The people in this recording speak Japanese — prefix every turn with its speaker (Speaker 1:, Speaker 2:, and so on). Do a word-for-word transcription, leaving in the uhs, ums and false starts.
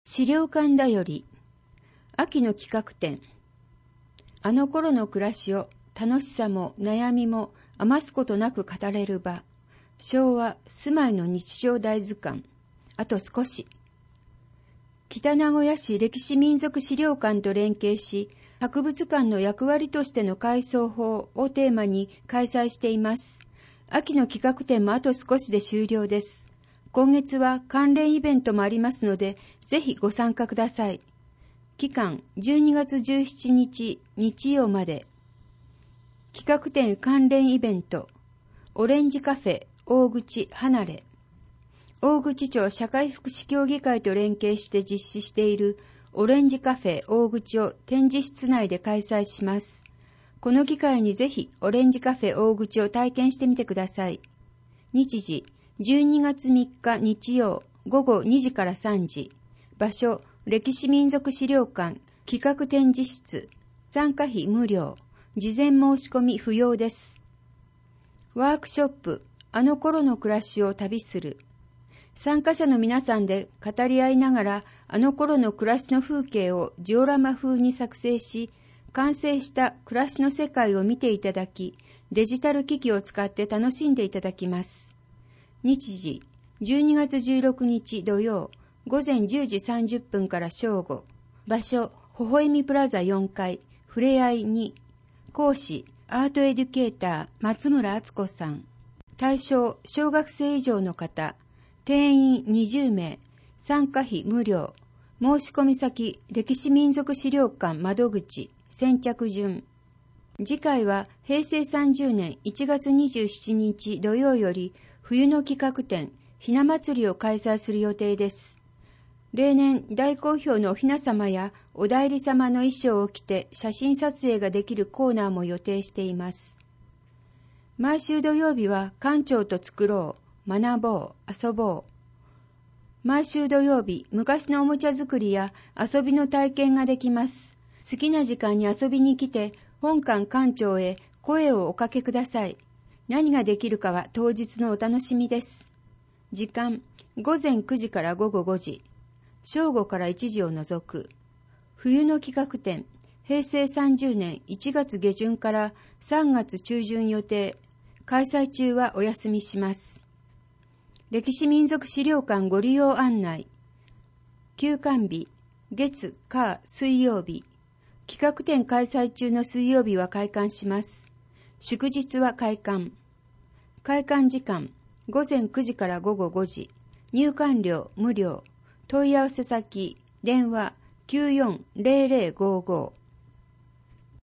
Speaker 1: 資料館だより秋の企画展。あの頃の暮らしを楽しさも悩みも余すことなく語れる場。昭和住まいの日常大図鑑。あと少し。北名古屋市歴史民俗資料館と連携し、博物館の役割としての改装法をテーマに開催しています。秋の企画展もあと少しで終了です。今月は関連イベントもありますので、ぜひご参加ください。期間じゅうにがつじゅうしちにち日曜まで。企画展関連イベント、オレンジカフェ大口離れ。大口町社会福祉協議会と連携して実施しているオレンジカフェ大口を展示室内で開催します。この機会にぜひオレンジカフェ大口を体験してみてください。日時じゅうにがつみっか日曜ごごにじからさんじ。場所歴史民俗資料館企画展示室。参加費無料。事前申し込み不要です。ワークショップあの頃の暮らしを旅する。参加者の皆さんで語り合いながらあの頃の暮らしの風景をジオラマ風に作成し、完成した暮らしの世界を見ていただき、デジタル機器を使って楽しんでいただきます。日時じゅうにがつじゅうろくにち土曜ごぜんじゅうじさんじゅっぷんから正午。場所ほほえみプラザよんかいふれあいに。講師アートエデュケーター松村敦子さん。対象小学生以上の方。定員にじゅうめい。参加費無料。申し込み先歴史民俗資料館窓口。先着順。次回はへいせいさんじゅうねんいちがつにじゅうしちにち土曜より冬の企画展ひな祭りを開催する予定です。例年大好評のおひな様やお内裏様の衣装を着て写真撮影ができるコーナーも予定しています。毎週土曜日は館長と作ろう、学ぼう、遊ぼう。毎週土曜日、昔のおもちゃ作りや遊びの体験ができます。好きな時間に遊びに来て本館館長へ声をおかけください。何ができるかは当日のお楽しみです。時間ごぜんくじからごごごじ。正午からいちじを除く。冬の企画展へいせいさんじゅうねんいちがつげじゅんからさんがつちゅうじゅん予定。開催中はお休みします。歴史民俗資料館ご利用案内。休館日月火水曜日。企画展開催中の水曜日は開館します。祝日は開館。開館時間ごぜんくじからごごごじ。入館料無料。問い合わせ先電話きゅうよんぜろぜろごご。